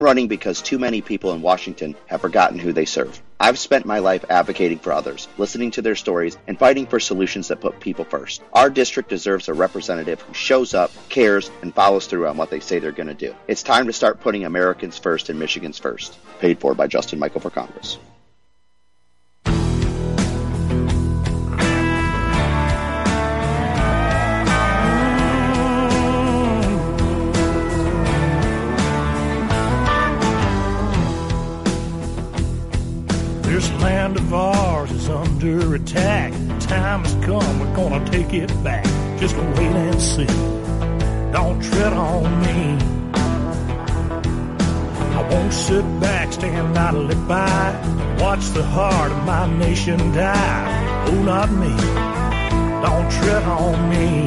running because too many people in Washington have forgotten who they serve. I've spent my life advocating for others, listening to their stories, and fighting for solutions that put people first. Our district deserves a representative who shows up, cares, and follows through on what they say they're going to do. It's time to start putting Americans first and Michigans first. Paid for by Justin Michael for Congress. This land of ours is under attack. Time has come, we're gonna take it back. Just wait and see. Don't tread on me. I won't sit back, stand idly by, watch the heart of my nation die. Oh, not me. Don't tread on me.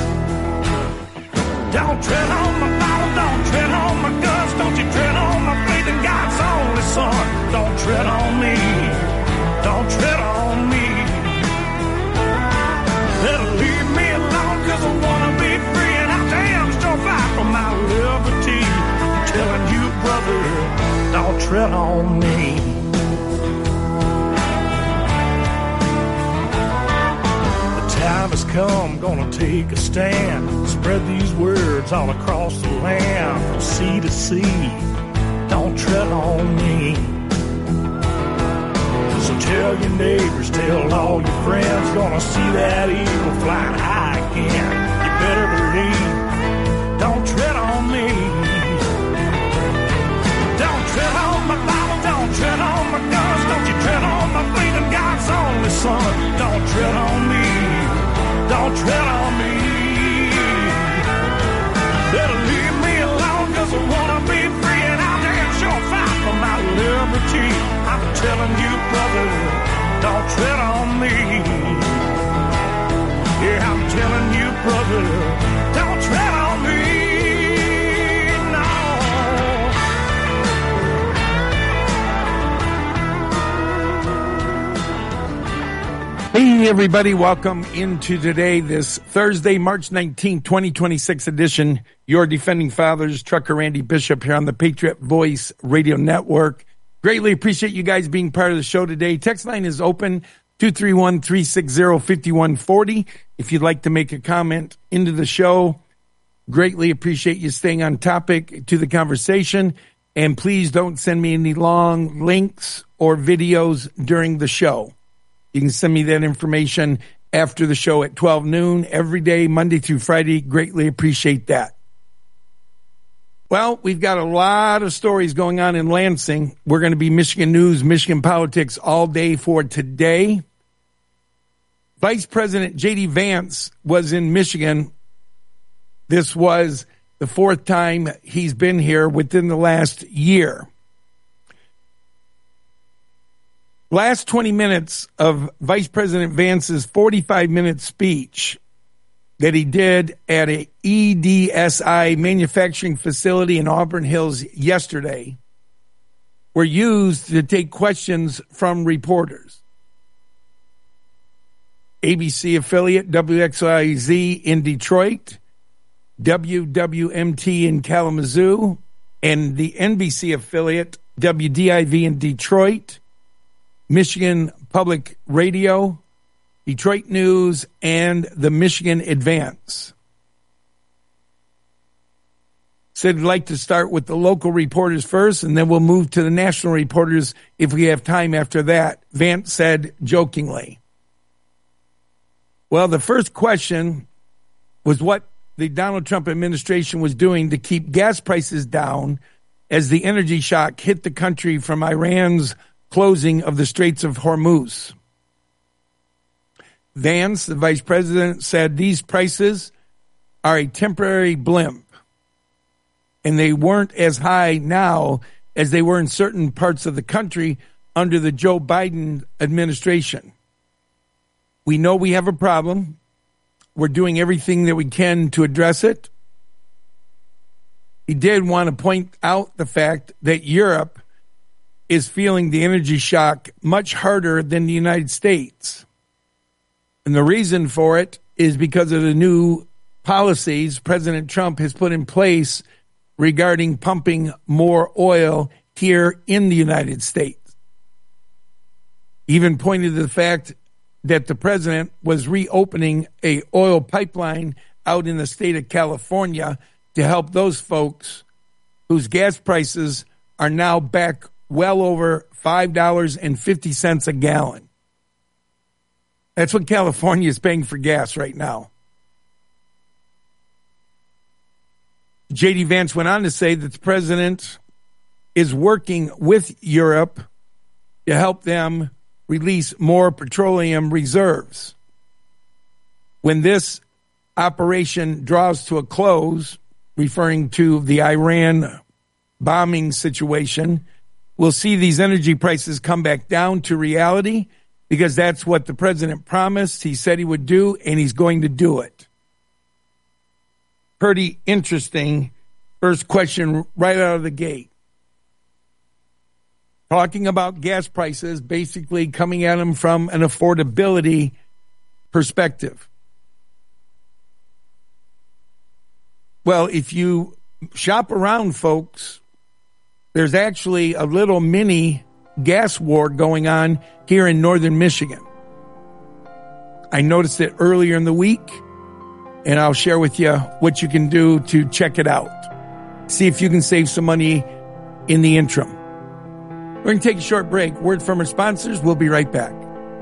Don't tread on my Bible, don't tread on my guns, don't you tread on my faith in God's only Son. Don't tread on me, don't tread on me. Better leave me alone, cause I wanna be free, and I damn sure fight for my liberty. I'm telling you, brother, don't tread on me. Time has come, gonna take a stand. Spread these words all across the land, from sea to sea. Don't tread on me. So tell your neighbors, tell all your friends, gonna see that eagle flying high again. You better believe, don't tread on me. Don't tread on my Bible, don't tread on my guns, don't you tread on my faith in God's only Son. Don't tread on me. Don't tread on me. Better leave me alone, cause I wanna be free, and I'll damn sure fight for my liberty. I'm telling you, brother, don't tread on me. Yeah, I'm telling you, brother, don't tread on me. Hey, everybody. Welcome into today, this Thursday, March 19, 2026 edition. Your Defending Fathers, Trucker Randy Bishop here on the Patriot Voice Radio Network. Greatly appreciate you guys being part of the show today. Text line is open, 231-360-5140. If you'd like to make a comment into the show, greatly appreciate you staying on topic to the conversation. And please don't send me any long links or videos during the show. You can send me that information after the show at 12 noon every day, Monday through Friday. Greatly appreciate that. Well, we've got a lot of stories going on in Lansing. We're going to be Michigan news, Michigan politics all day for today. Vice President J.D. Vance was in Michigan. This was the fourth time he's been here within the last year. Last 20 minutes of Vice President Vance's 45-minute speech that he did at a EDSI manufacturing facility in Auburn Hills yesterday were used to take questions from reporters. ABC affiliate WXYZ in Detroit, WWMT in Kalamazoo, and the NBC affiliate WDIV in Detroit, Michigan Public Radio, Detroit News, and the Michigan Advance. Said he'd like to start with the local reporters first, and then we'll move to the national reporters if we have time after that, Vance said jokingly. Well, the first question was what the Donald Trump administration was doing to keep gas prices down as the energy shock hit the country from Iran's closing of the Straits of Hormuz. Vance, the vice president, said these prices are a temporary blimp, and they weren't as high now as they were in certain parts of the country under the Joe Biden administration. We know we have a problem. We're doing everything that we can to address it. He did want to point out the fact that Europe is feeling the energy shock much harder than the United States. And the reason for it is because of the new policies President Trump has put in place regarding pumping more oil here in the United States. Even pointed to the fact that the president was reopening a oil pipeline out in the state of California to help those folks whose gas prices are now back well over $5.50 a gallon. That's what California is paying for gas right now. J.D. Vance went on to say that the president is working with Europe to help them release more petroleum reserves. When this operation draws to a close, referring to the Iran bombing situation, we'll see these energy prices come back down to reality, because that's what the president promised. He said he would do, and he's going to do it. Pretty interesting first question right out of the gate. Talking about gas prices, basically coming at them from an affordability perspective. Well, if you shop around, folks, there's actually a little mini gas war going on here in northern Michigan. I noticed it earlier in the week, and I'll share with you what you can do to check it out. See if you can save some money in the interim. We're going to take a short break. Word from our sponsors. We'll be right back.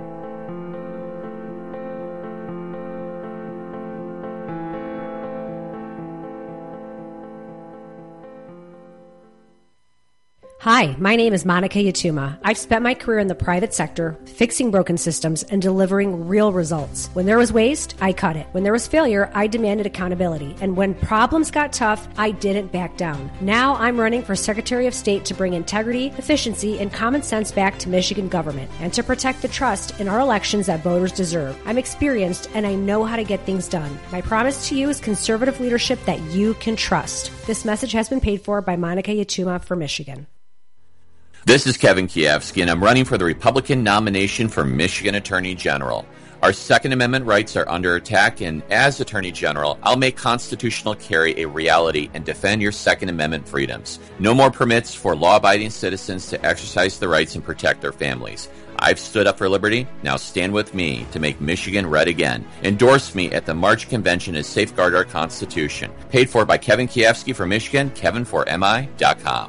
Hi, my name is Monica Yatuma. I've spent my career in the private sector, fixing broken systems and delivering real results. When there was waste, I cut it. When there was failure, I demanded accountability. And when problems got tough, I didn't back down. Now I'm running for Secretary of State to bring integrity, efficiency, and common sense back to Michigan government and to protect the trust in our elections that voters deserve. I'm experienced and I know how to get things done. My promise to you is conservative leadership that you can trust. This message has been paid for by Monica Yatuma for Michigan. This is Kevin Kiefsky, and I'm running for the Republican nomination for Michigan Attorney General. Our Second Amendment rights are under attack, and as Attorney General, I'll make constitutional carry a reality and defend your Second Amendment freedoms. No more permits for law-abiding citizens to exercise their rights and protect their families. I've stood up for liberty. Now stand with me to make Michigan red again. Endorse me at the March Convention and safeguard our Constitution. Paid for by Kevin Kiefsky for Michigan, KevinForMI.com.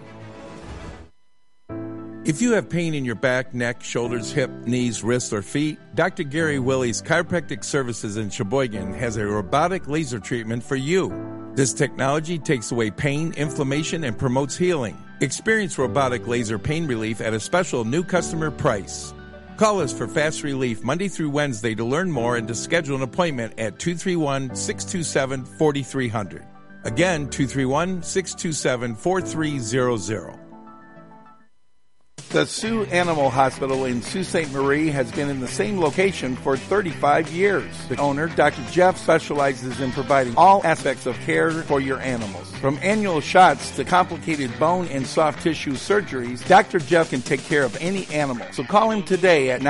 If you have pain in your back, neck, shoulders, hip, knees, wrists, or feet, Dr. Gary Willie's Chiropractic Services in Sheboygan has a robotic laser treatment for you. This technology takes away pain, inflammation, and promotes healing. Experience robotic laser pain relief at a special new customer price. Call us for fast relief Monday through Wednesday to learn more and to schedule an appointment at 231-627-4300. Again, 231-627-4300. The Sioux Animal Hospital in Sault Ste. Marie has been in the same location for 35 years. The owner, Dr. Jeff, specializes in providing all aspects of care for your animals. From annual shots to complicated bone and soft tissue surgeries, Dr. Jeff can take care of any animal. So call him today at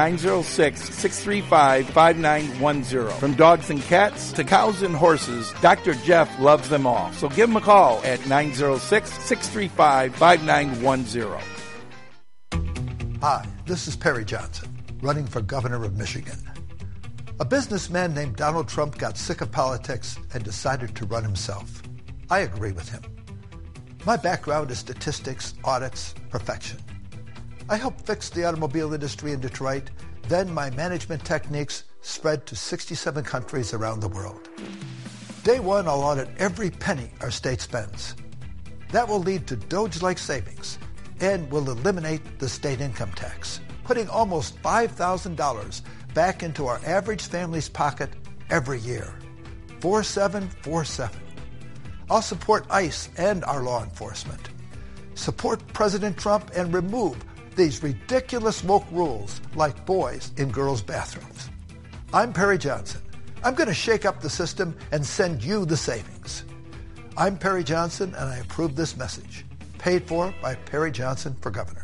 906-635-5910. From dogs and cats to cows and horses, Dr. Jeff loves them all. So give him a call at 906-635-5910. Hi, this is Perry Johnson, running for governor of Michigan. A businessman named Donald Trump got sick of politics and decided to run himself. I agree with him. My background is statistics, audits, perfection. I helped fix the automobile industry in Detroit, then my management techniques spread to 67 countries around the world. Day one, I'll audit every penny our state spends. That will lead to Doge-like savings and will eliminate the state income tax, putting almost $5,000 back into our average family's pocket every year. 4747. I'll support ICE and our law enforcement. Support President Trump and remove these ridiculous woke rules like boys in girls' bathrooms. I'm Perry Johnson. I'm going to shake up the system and send you the savings. I'm Perry Johnson, and I approve this message. Paid for by Perry Johnson for governor.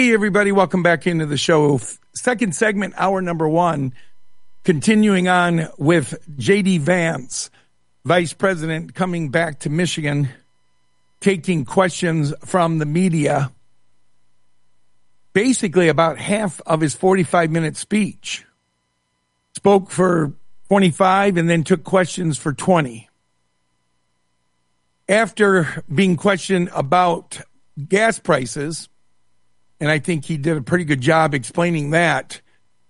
Hey, everybody. Welcome back into the show. Second segment, hour number one, continuing on with J.D. Vance, Vice President, coming back to Michigan, taking questions from the media. Basically, about half of his 45-minute speech. Spoke for 25 and then took questions for 20. After being questioned about gas prices, and I think he did a pretty good job explaining that,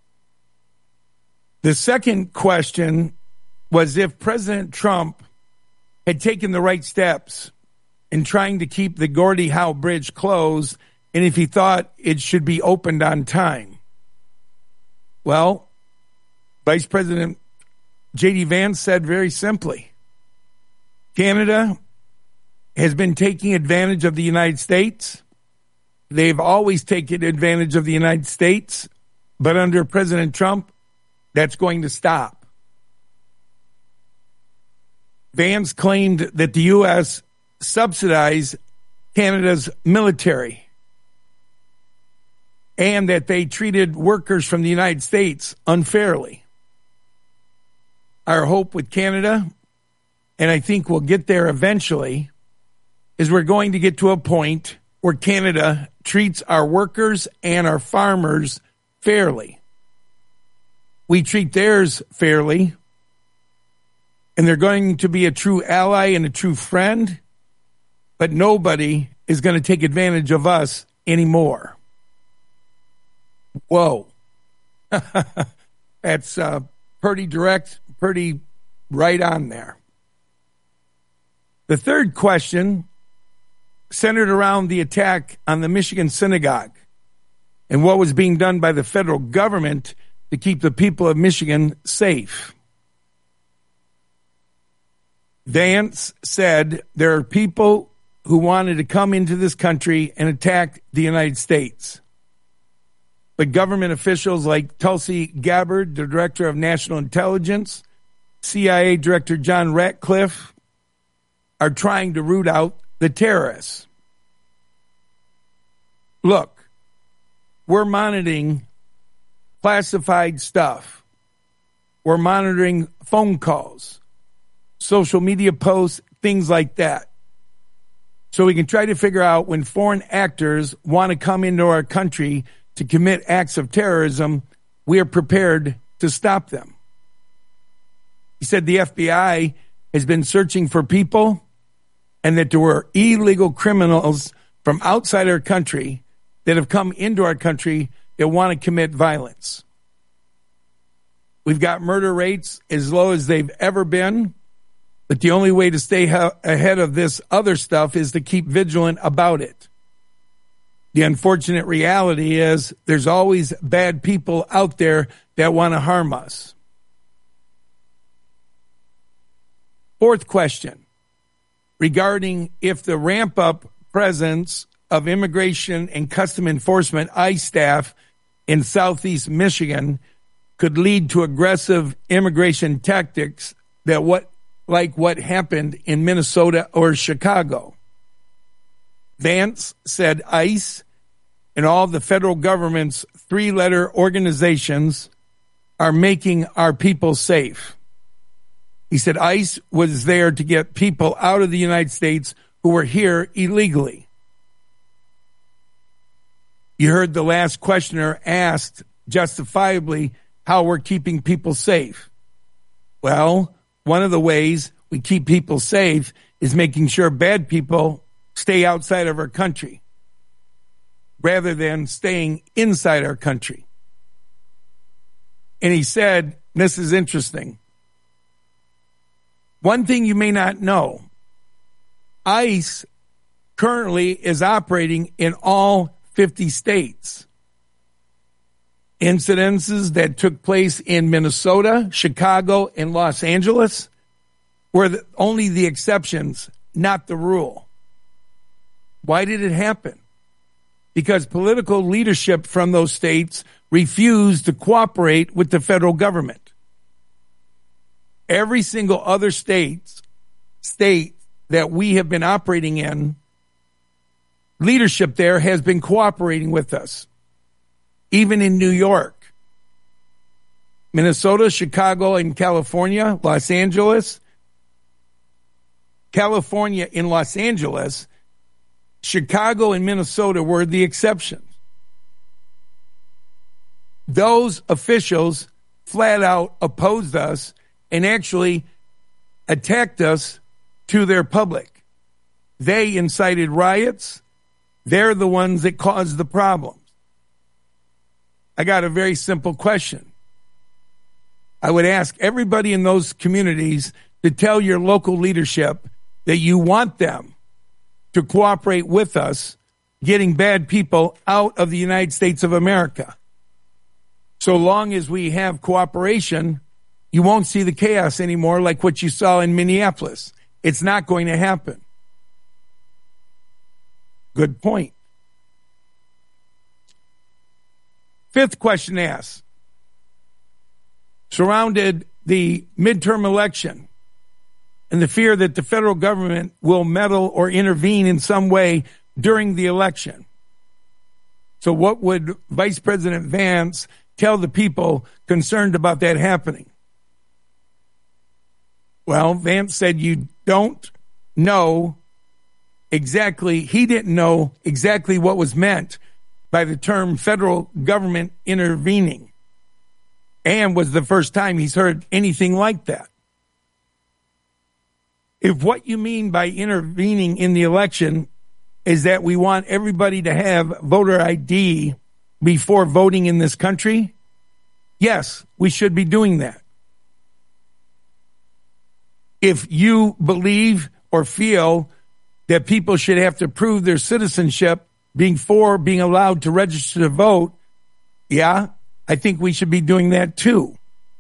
the second question was if President Trump had taken the right steps in trying to keep the Gordie Howe Bridge closed and if he thought it should be opened on time. Well, Vice President J.D. Vance said very simply, Canada has been taking advantage of the United States. They've always taken advantage of the United States, but under President Trump, that's going to stop. Vance claimed that the U.S. subsidized Canada's military and that they treated workers from the United States unfairly. Our hope with Canada, and I think we'll get there eventually, is we're going to get to a point where Canada treats our workers and our farmers fairly. We treat theirs fairly, and they're going to be a true ally and a true friend, but nobody is going to take advantage of us anymore. Whoa. That's pretty direct, pretty right on there. The third question centered around the attack on the Michigan synagogue and what was being done by the federal government to keep the people of Michigan safe. Vance said there are people who wanted to come into this country and attack the United States. But government officials like Tulsi Gabbard, the Director of National Intelligence, CIA Director John Ratcliffe, are trying to root out the terrorists. Look, we're monitoring classified stuff. We're monitoring phone calls, social media posts, things like that. So we can try to figure out when foreign actors want to come into our country to commit acts of terrorism, we are prepared to stop them. He said the FBI has been searching for people and that there were illegal criminals from outside our country that have come into our country that want to commit violence. We've got murder rates as low as they've ever been, but the only way to stay ahead of this other stuff is to keep vigilant about it. The unfortunate reality is there's always bad people out there that want to harm us. Fourth question, regarding if the ramp-up presence of Immigration and Custom Enforcement ICE staff in southeast Michigan could lead to aggressive immigration tactics that like what happened in Minnesota or Chicago. Vance said ICE and all the federal government's three-letter organizations are making our people safe. He said ICE was there to get people out of the United States who were here illegally. You heard the last questioner asked justifiably how we're keeping people safe. Well, one of the ways we keep people safe is making sure bad people stay outside of our country rather than staying inside our country. And he said, this is interesting. One thing you may not know, ICE currently is operating in all 50 states. Incidences that took place in Minnesota, Chicago, and Los Angeles were only the exceptions, not the rule. Why did it happen? Because political leadership from those states refused to cooperate with the federal government. Every single other state that we have been operating in leadership there has been cooperating with us, even in New York, Minnesota, Chicago, and California, Los Angeles. California and Los Angeles, Chicago and Minnesota were the exceptions. Those officials flat out opposed us and actually attacked us to their public. They incited riots. They're the ones that caused the problems. I got a very simple question. I would ask everybody in those communities to tell your local leadership that you want them to cooperate with us getting bad people out of the United States of America. So long as we have cooperation, you won't see the chaos anymore like what you saw in Minneapolis. It's not going to happen. Good point. Fifth question asked, surrounded the midterm election and the fear that the federal government will meddle or intervene in some way during the election. So what would Vice President Vance tell the people concerned about that happening? Well, Vance said you don't know exactly, he didn't know exactly what was meant by the term federal government intervening, and was the first time he's heard anything like that. If what you mean by intervening in the election is that we want everybody to have voter ID before voting in this country, yes, we should be doing that. If you believe or feel that people should have to prove their citizenship before being allowed to register to vote, yeah, I think we should be doing that too.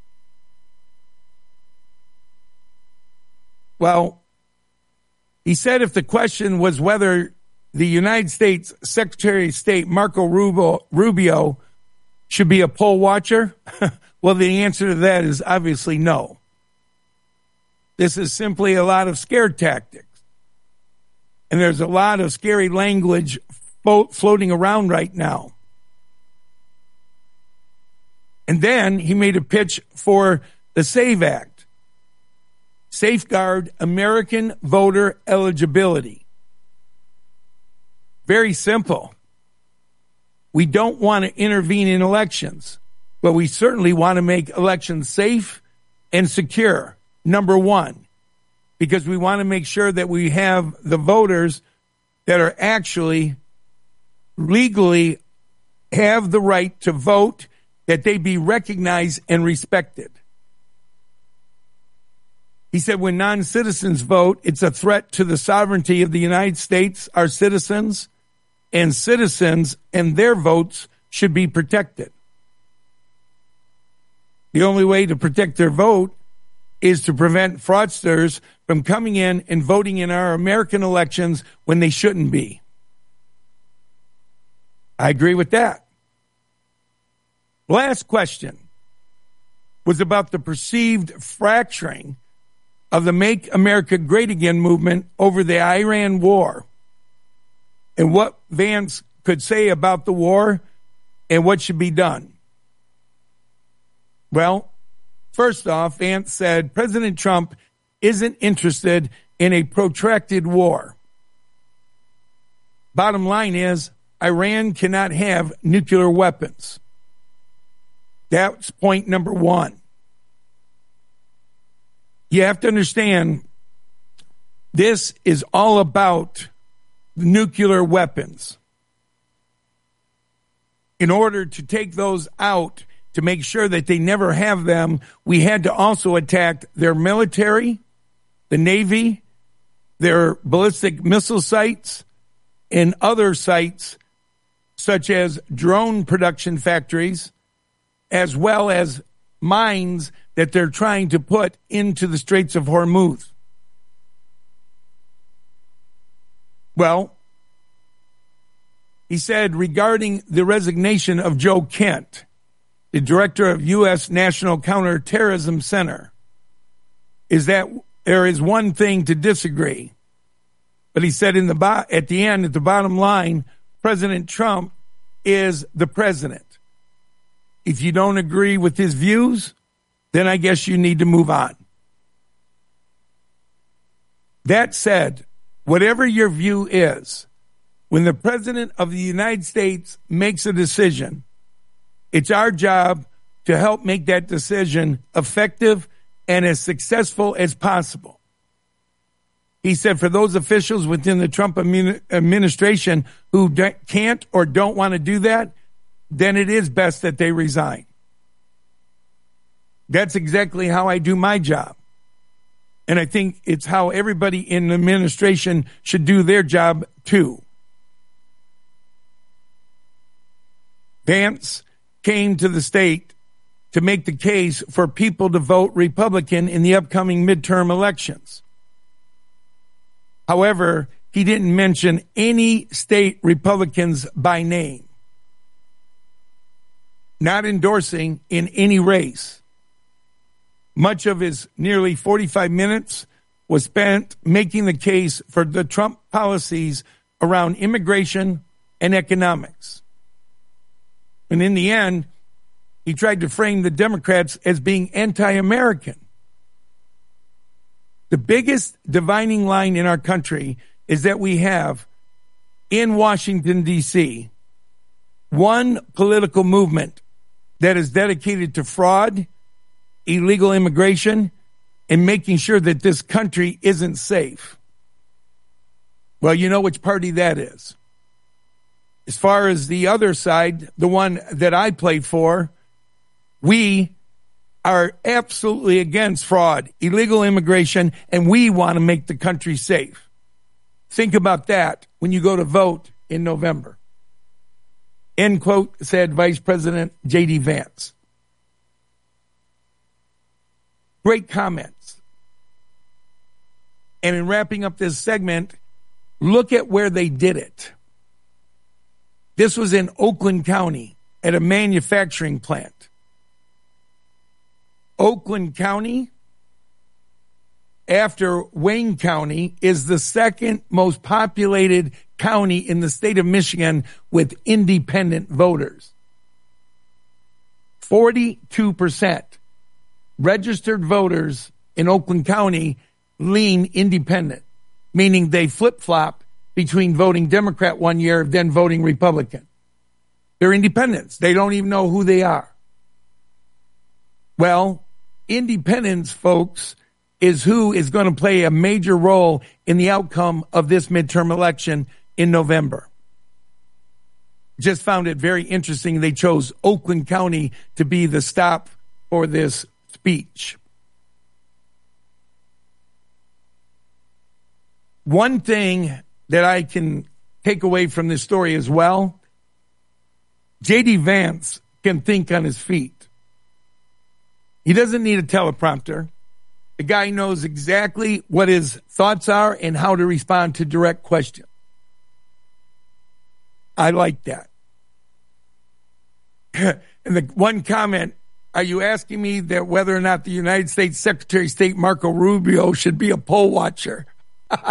Well, he said if the question was whether the United States Secretary of State Marco Rubio should be a poll watcher, well, the answer to that is obviously no. This is simply a lot of scare tactics. And there's a lot of scary language floating around right now. And then he made a pitch for the SAVE Act, Safeguard American Voter Eligibility. Very simple. We don't want to intervene in elections, but we certainly want to make elections safe and secure, number one, because we want to make sure that we have the voters that are actually legally have the right to vote, that they be recognized and respected. He said when non-citizens vote, it's a threat to the sovereignty of the United States, our citizens, and citizens and their votes should be protected. The only way to protect their vote is to prevent fraudsters from coming in and voting in our American elections when they shouldn't be. I agree with that. Last question was about the perceived fracturing of the Make America Great Again movement over the Iran war, and what Vance could say about the war and what should be done. Well, first off, Vance said President Trump isn't interested in a protracted war. Bottom line is, Iran cannot have nuclear weapons. That's point number one. You have to understand, this is all about nuclear weapons. In order to take those out, to make sure that they never have them, we had to also attack their military, the Navy, their ballistic missile sites, and other sites such as drone production factories, as well as mines that they're trying to put into the Straits of Hormuz. Well, he said regarding the resignation of Joe Kent, the director of U.S. National Counterterrorism Center, is that there is one thing to disagree. But he said at the end, at the bottom line, President Trump is the president. If you don't agree with his views, then I guess you need to move on. That said, whatever your view is, when the President of the United States makes a decision, it's our job to help make that decision effective and as successful as possible. He said for those officials within the Trump administration who can't or don't want to do that, then it is best that they resign. That's exactly how I do my job. And I think it's how everybody in the administration should do their job too. Vance came to the state to make the case for people to vote Republican in the upcoming midterm elections. However, he didn't mention any state Republicans by name, not endorsing in any race. Much of his nearly 45 minutes was spent making the case for the Trump policies around immigration and economics. And in the end, he tried to frame the Democrats as being anti-American. The biggest dividing line in our country is that we have, in Washington, D.C., one political movement that is dedicated to fraud, illegal immigration, and making sure that this country isn't safe. Well, you know which party that is. As far as the other side, the one that I play for, we are absolutely against fraud, illegal immigration, and we want to make the country safe. Think about that when you go to vote in November. End quote, said Vice President J.D. Vance. Great comments. And in wrapping up this segment, look at where they did it. This was in Oakland County at a manufacturing plant. Oakland County, after Wayne County, is the second most populated county in the state of Michigan with independent voters. 42% registered voters in Oakland County lean independent, meaning they flip-flop between voting Democrat one year, then voting Republican. They're independents. They don't even know who they are. Well, independence, folks, is who is going to play a major role in the outcome of this midterm election in November. Just found it very interesting they chose Oakland County to be the stop for this speech. One thing that I can take away from this story as well, J.D. Vance can think on his feet. He doesn't need a teleprompter. The guy knows exactly what his thoughts are and how to respond to direct questions. I like that. And the one comment, are you asking me that whether or not the United States Secretary of State Marco Rubio should be a poll watcher?